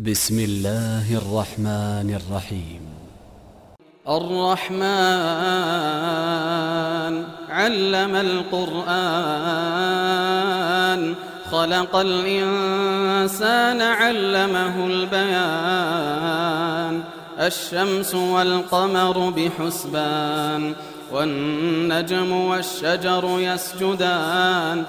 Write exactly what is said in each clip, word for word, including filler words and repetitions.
بسم الله الرحمن الرحيم. الرحمن علم القرآن خلق الإنسان علمه البيان. الشمس والقمر بحسبان والنجم والشجر يسجدان.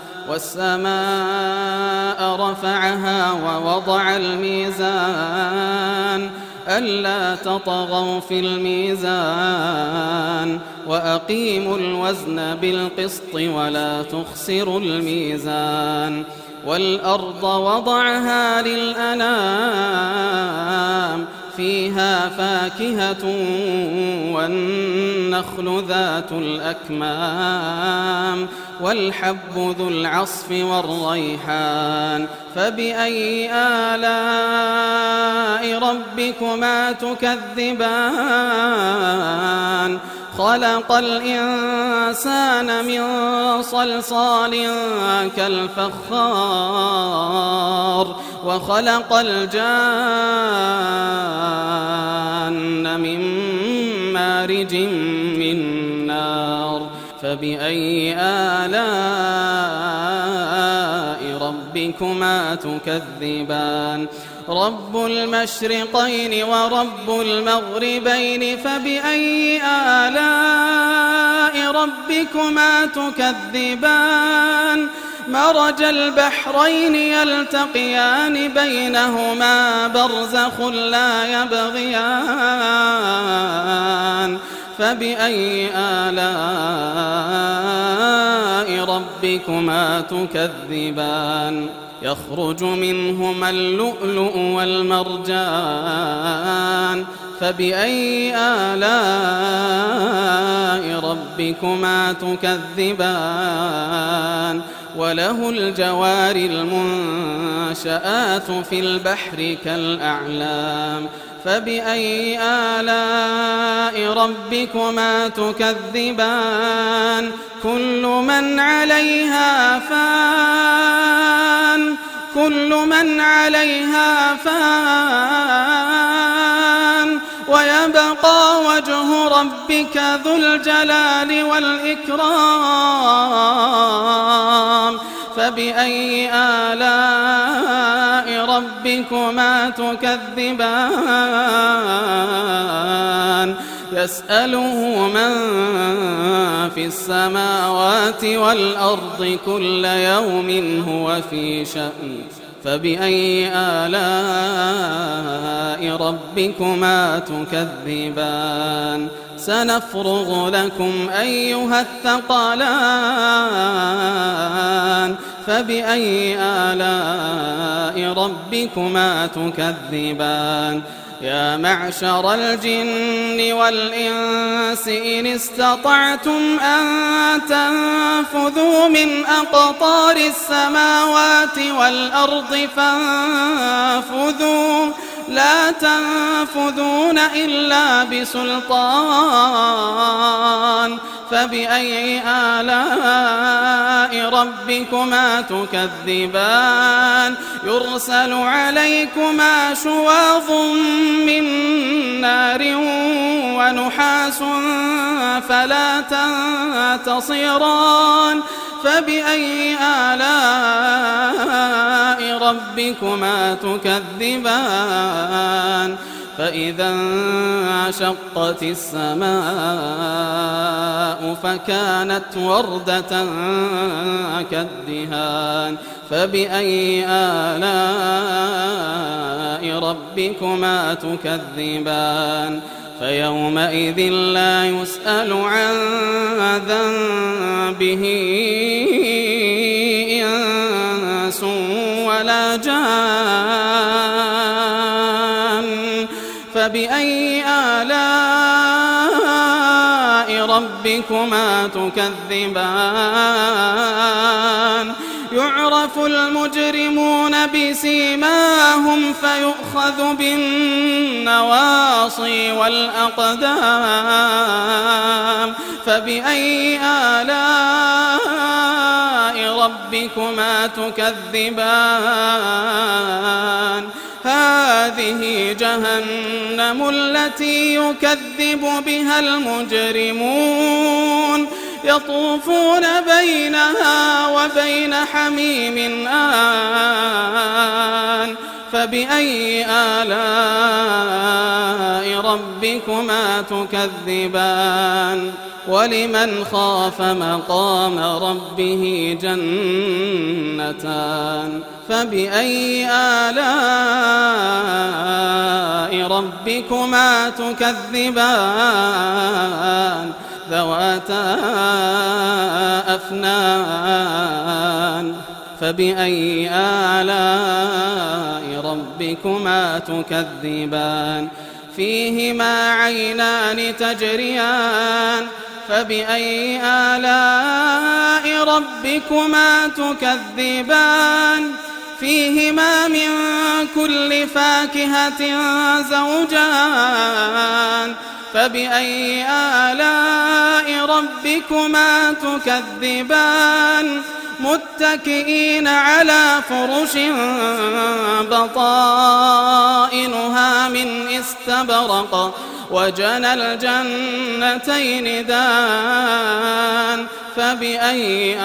والسماء رفعها ووضع الميزان ألا تطغوا في الميزان وأقيموا الوزن بالقسط ولا تخسروا الميزان. والأرض وضعها للأنام فيها فاكهة والنخل ذات الأكمام والحب ذو العصف والريحان. فبأي آلاء ربكما تكذبان؟ خلق الإنسان من صلصال كالفخار وخلق الجان من مارج من نار. فبأي آلاء ربكما تكذبان؟ رب المشرقين ورب المغربين فبأي آلاء ربكما تكذبان؟ مرج البحرين يلتقيان بينهما برزخ لا يبغيان. فبأي آلاء ربكما تكذبان؟ يخرج منهما اللؤلؤ والمرجان. فبأي آلاء ربكما تكذبان؟ وله الجوار المنشآت في البحر كالأعلام. فبأي آلاء ربكما تكذبان؟ كل من عليها فان كل من عليها فان ويبقى وجه ربك ذو الجلال والإكرام. فبأي آلاء ربكما تكذبان؟ يسأله من في السماوات والأرض كل يوم هو في شأن. فبأي آلاء ربكما تكذبان؟ سنفرغ لكم أيها الثقلان. فبأي آلاء ربكما تكذبان؟ يا معشر الجن والإنس إن استطعتم أن تنفذوا من أقطار السماوات والأرض فانفذوا لا تنفذون إلا بسلطان. فبأي آلاء ربكما تكذبان؟ يرسل عليكما شواظ من نار ونحاس فلا تنتصران. فبأي آلاء ربكما تكذبان؟ فإذا انشقت السماء فكانت وردة كالدهان. فبأي آلاء ربكما تكذبان؟ فيومئذ لا يسأل عن ذنبه إنس ولا جان. فبأي آلاء ربكما تكذبان؟ يعرف المجرمون بسيماهم فيؤخذ بالنواصي والأقدام. فبأي آلاء ربكما تكذبان؟ هذه جهنم التي يكذب بها المجرمون يطوفون بينها وبين حميم آن فبأي آلاء ربكما تكذبان ولمن خاف مقام ربه جنتان فبأي آلاء ربكما تكذبان ذواتا أفنان فبأي آلاء ربكما تكذبان فيهما عينان تجريان فبأي آلاء ربكما تكذبان فيهما من كل فاكهة زوجان فبأي آلاء ربكما تكذبان متكئين على فرش بطائنها من استبرق وجنى الجنتين دان فبأي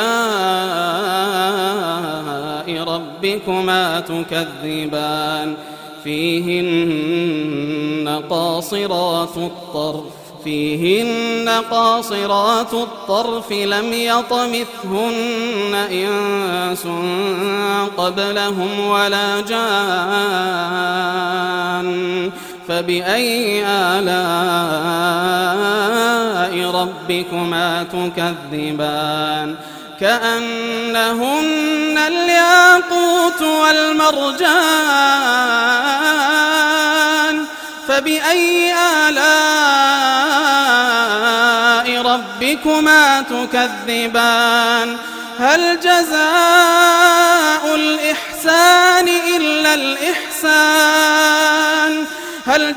آلاء ربكما تكذبان فيهن قاصرات الطرف فيهن قاصرات الطرف لم يطمثهن إنس قبلهم ولا جان فبأي آلاء ربكما تكذبان كأنهن الياقوت والمرجان فبأي آلاء ربكما تكذبان هل جزاء الإحسان إلا الإحسان هل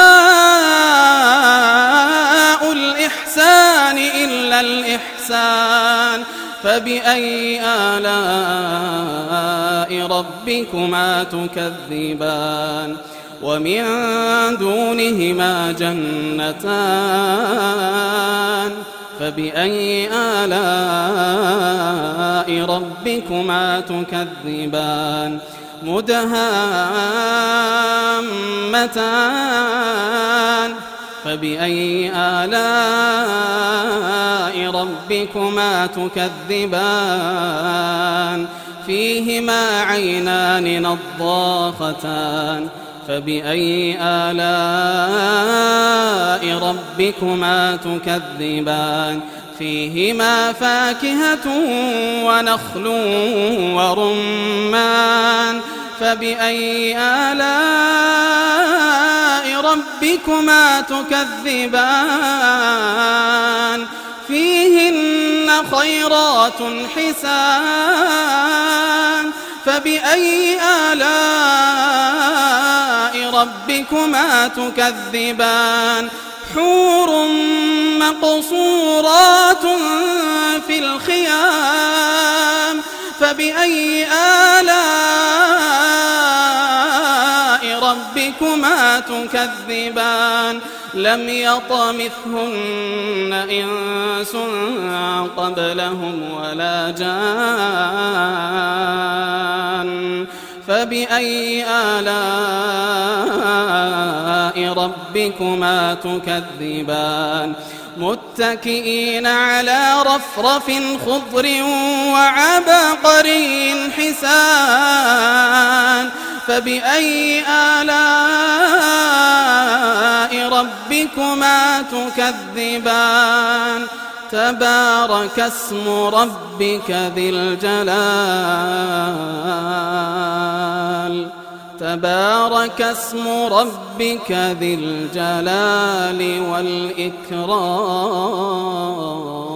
جزاء الإحسان إلا الإحسان فبأي آلاء ربكما تكذبان ومن دونهما جنتان فبأي آلاء ربكما تكذبان مدهامتان فبأي آلاء ربكما تكذبان فيهما عينان نضاختان فبأي آلاء ربكما تكذبان فيهما فاكهة ونخل ورمان فبأي آلاء ربكما تكذبان فيهن خيرات حسان فبأي آلاء ربكما تكذبان حور مقصورات في الخيام فبأي آلاء ربكما تكذبان لم يطمثهن إنس قبلهم ولا جان فبأي آلاء ربكما تكذبان متكئين على رفرف خضر وعبقري حسان فبأي آلاء ربكما تكذبان تبارك اسم ربك ذي الجلال تبارك اسم ربك ذي الجلال والإكرام.